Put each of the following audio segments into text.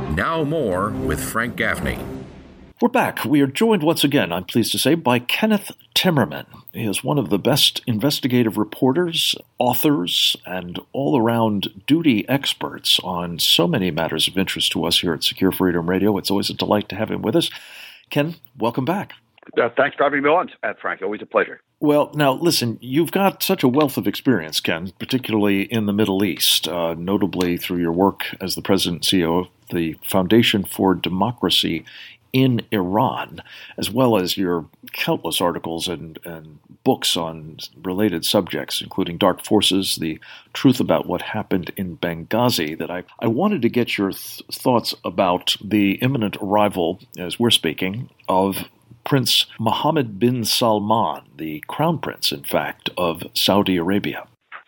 Now more with Frank Gaffney. We're back. We are joined once again, I'm pleased to say, by Kenneth Timmerman. He is one of the best investigative reporters, authors, and all-around duty experts on so many matters of interest to us here at Secure Freedom Radio. It's always a delight to have him with us. Ken, welcome back. Thanks for having me on, Frank. Always a pleasure. Well, now, listen, you've got such a wealth of experience, Ken, particularly in the Middle East, notably through your work as the president and CEO of the Foundation for Democracy in Iran, as well as your countless articles and books on related subjects, including Dark Forces, The Truth About What Happened in Benghazi, that I wanted to get your thoughts about the imminent arrival, as we're speaking, of Prince Mohammed bin Salman, the crown prince, in fact, of Saudi Arabia.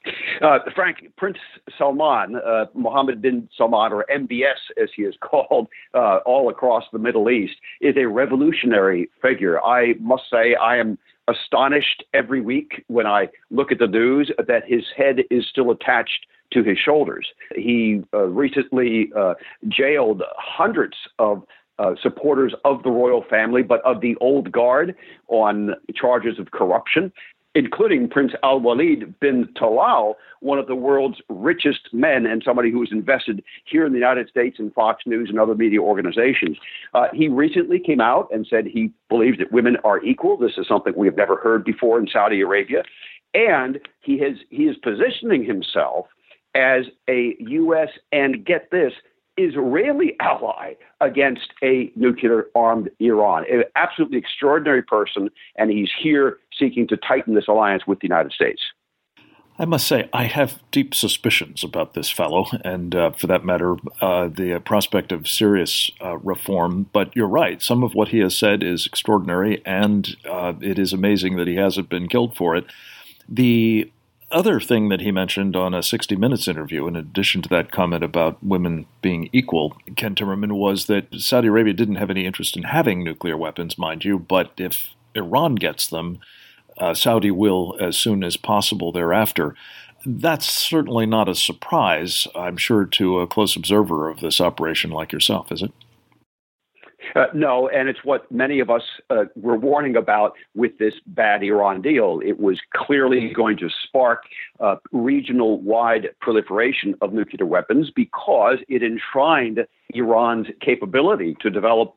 Frank, Prince Salman, Mohammed bin Salman, or MBS as he is called all across the Middle East, is a revolutionary figure. I must say I am astonished every week when I look at the news that his head is still attached to his shoulders. He recently jailed hundreds of supporters of the royal family, but of the old guard, on charges of corruption, including Prince Al-Walid bin Talal, one of the world's richest men and somebody who was invested here in the United States in Fox News and other media organizations. He recently came out and said he believes that women are equal. This is something we have never heard before in Saudi Arabia. And he is positioning himself as a U.S. and, get this, Israeli ally against a nuclear-armed Iran. An absolutely extraordinary person, and he's here seeking to tighten this alliance with the United States. I must say, I have deep suspicions about this fellow, and for that matter, the prospect of serious reform. But you're right. Some of what he has said is extraordinary, and it is amazing that he hasn't been killed for it. The other thing that he mentioned on a 60 Minutes interview, in addition to that comment about women being equal, Ken Timmerman, was that Saudi Arabia didn't have any interest in having nuclear weapons, mind you, but if Iran gets them, Saudi will as soon as possible thereafter. That's certainly not a surprise, I'm sure, to a close observer of this operation like yourself, is it? No, and it's what many of us were warning about with this bad Iran deal. It was clearly going to spark regional-wide proliferation of nuclear weapons because it enshrined Iran's capability to develop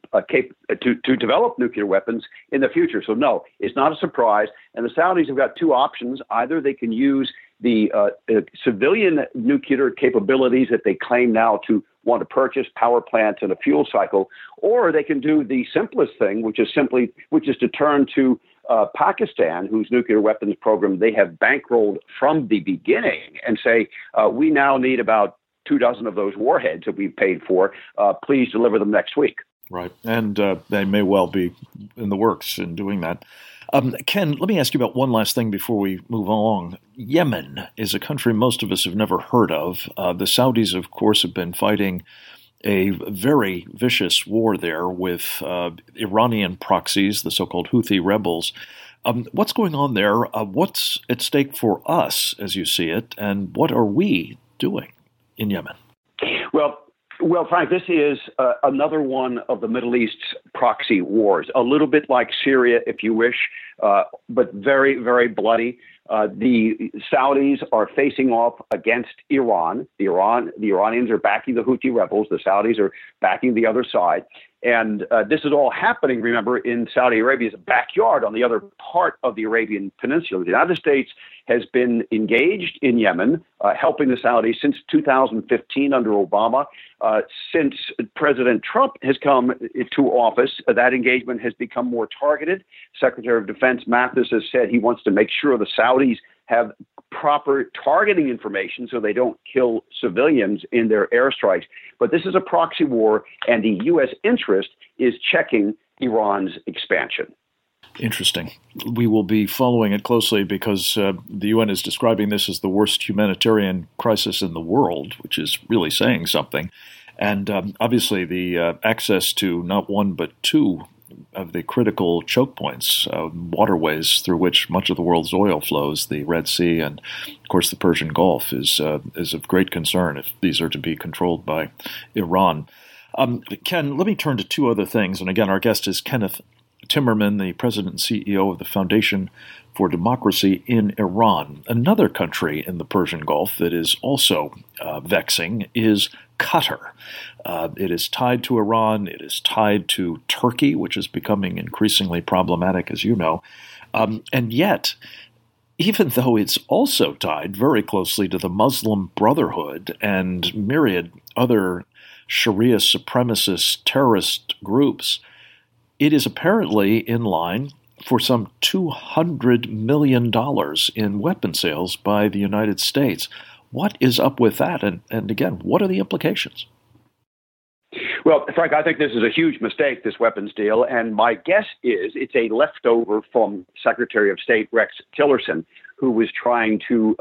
to develop nuclear weapons in the future. So no, it's not a surprise. And the Saudis have got two options. Either they can use the civilian nuclear capabilities that they claim now to want to purchase, power plants and a fuel cycle, or they can do the simplest thing, which is to turn to Pakistan, whose nuclear weapons program they have bankrolled from the beginning, and say, we now need about 24 of those warheads that we've paid for. Please deliver them next week. Right. And they may well be in the works in doing that. Ken, let me ask you about one last thing before we move along. Yemen is a country most of us have never heard of. The Saudis, of course, have been fighting a very vicious war there with Iranian proxies, the so-called Houthi rebels. What's going on there? What's at stake for us, as you see it, and what are we doing in Yemen? Well, Frank, this is another one of the Middle East's proxy wars, a little bit like Syria, if you wish, but very, very bloody. The Saudis are facing off against Iran. The Iranians are backing the Houthi rebels. The Saudis are backing the other side. And this is all happening, remember, in Saudi Arabia's backyard on the other part of the Arabian Peninsula. The United States has been engaged in Yemen, helping the Saudis since 2015 under Obama. Since President Trump has come to office, that engagement has become more targeted. Secretary of Defense Mathis has said he wants to make sure the Saudis have proper targeting information so they don't kill civilians in their airstrikes. But this is a proxy war, and the U.S. interest is checking Iran's expansion. Interesting. We will be following it closely because the UN is describing this as the worst humanitarian crisis in the world, which is really saying something. And obviously the access to not one but two of the critical choke points, waterways through which much of the world's oil flows, the Red Sea and, of course, the Persian Gulf, is of great concern if these are to be controlled by Iran. Ken, let me turn to two other things. And again, our guest is Kenneth Timmerman, the president and CEO of the Foundation for Democracy in Iran. Another country in the Persian Gulf that is also vexing is Qatar. It is tied to Iran. It is tied to Turkey, which is becoming increasingly problematic, as you know. And yet, even though it's also tied very closely to the Muslim Brotherhood and myriad other Sharia supremacist terrorist groups, it is apparently in line for some $200 million in weapon sales by the United States. What is up with that? And again, what are the implications? Well, Frank, I think this is a huge mistake, this weapons deal. And my guess is it's a leftover from Secretary of State Rex Tillerson, who was trying to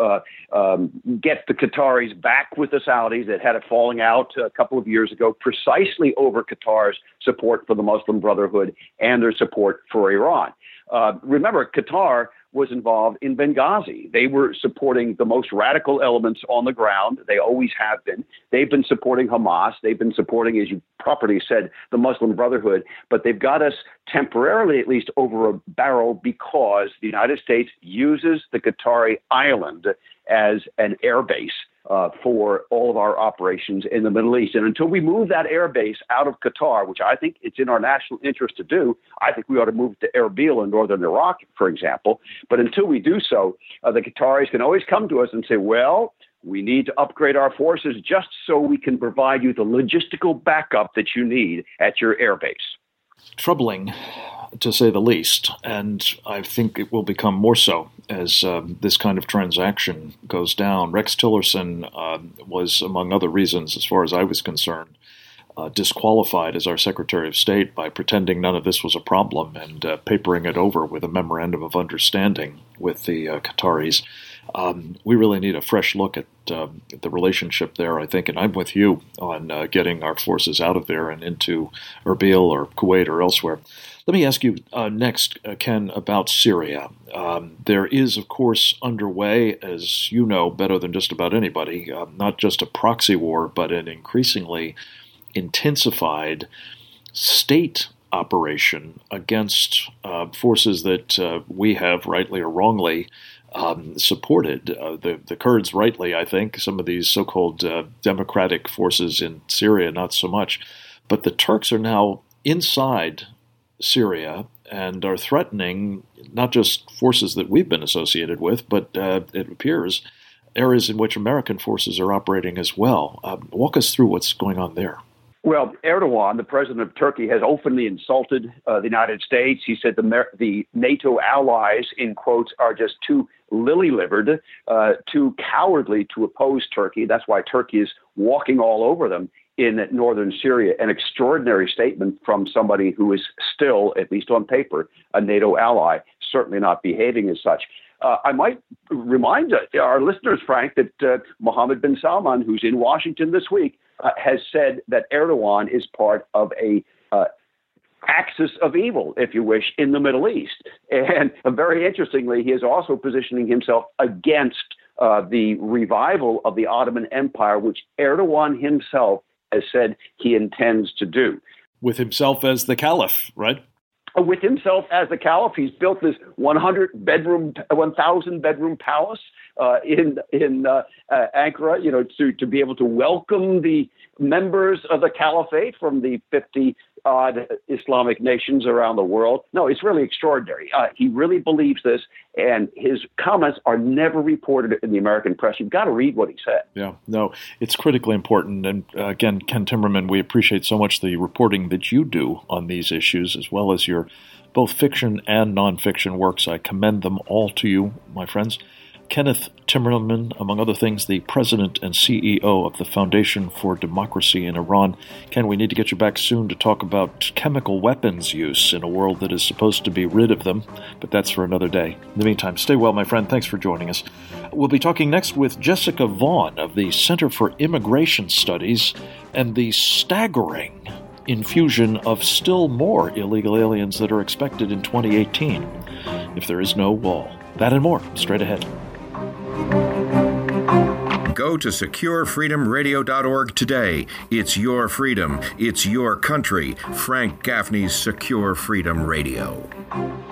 get the Qataris back with the Saudis that had a falling out a couple of years ago, precisely over Qatar's support for the Muslim Brotherhood and their support for Iran. Remember, Qatar was involved in Benghazi. They were supporting the most radical elements on the ground. They always have been. They've been supporting Hamas. They've been supporting, as you properly said, the Muslim Brotherhood. But they've got us temporarily, at least, over a barrel because the United States uses the Qatari island as an air base for all of our operations in the Middle East. And until we move that air base out of Qatar, which I think it's in our national interest to do, I think we ought to move it to Erbil in northern Iraq, for example. But until we do so, the Qataris can always come to us and say, well, we need to upgrade our forces just so we can provide you the logistical backup that you need at your air base. Troubling, to say the least, and I think it will become more so as this kind of transaction goes down. Rex Tillerson was, among other reasons, as far as I was concerned, disqualified as our Secretary of State by pretending none of this was a problem and papering it over with a memorandum of understanding with the Qataris. We really need a fresh look at the relationship there, I think, and I'm with you on getting our forces out of there and into Erbil or Kuwait or elsewhere. Let me ask you next, Ken, about Syria. There is, of course, underway, as you know better than just about anybody, not just a proxy war, but an increasingly intensified state operation against forces that we have, rightly or wrongly, supported. The Kurds, rightly, I think, some of these so-called democratic forces in Syria, not so much. But the Turks are now inside Syria and are threatening not just forces that we've been associated with, but it appears areas in which American forces are operating as well. Walk us through what's going on there. Well, Erdogan, the president of Turkey, has openly insulted the United States. He said the NATO allies, in quotes, are just too lily-livered, too cowardly to oppose Turkey. That's why Turkey is walking all over them in northern Syria. An extraordinary statement from somebody who is still, at least on paper, a NATO ally, certainly not behaving as such. I might remind our listeners, Frank, that Mohammed bin Salman, who's in Washington this week, has said that Erdogan is part of a axis of evil, if you wish, in the Middle East. And very interestingly, he is also positioning himself against the revival of the Ottoman Empire, which Erdogan himself has said he intends to do. With himself as the caliph, right? With himself as the caliph, he's built this 1,000-bedroom palace in Ankara, to be able to welcome the members of the caliphate from the 50-odd Islamic nations around the world. No, it's really extraordinary. He really believes this, and his comments are never reported in the American press. You've got to read what he said. Yeah, no, it's critically important. And again, Ken Timmerman, we appreciate so much the reporting that you do on these issues, as well as your both fiction and nonfiction works. I commend them all to you, my friends. Kenneth Timmerman, among other things, the president and CEO of the Foundation for Democracy in Iran. Ken, we need to get you back soon to talk about chemical weapons use in a world that is supposed to be rid of them, but that's for another day. In the meantime, stay well, my friend. Thanks for joining us. We'll be talking next with Jessica Vaughn of the Center for Immigration Studies and the staggering infusion of still more illegal aliens that are expected in 2018 if there is no wall. That and more straight ahead. Go to securefreedomradio.org today. It's your freedom. It's your country. Frank Gaffney's Secure Freedom Radio.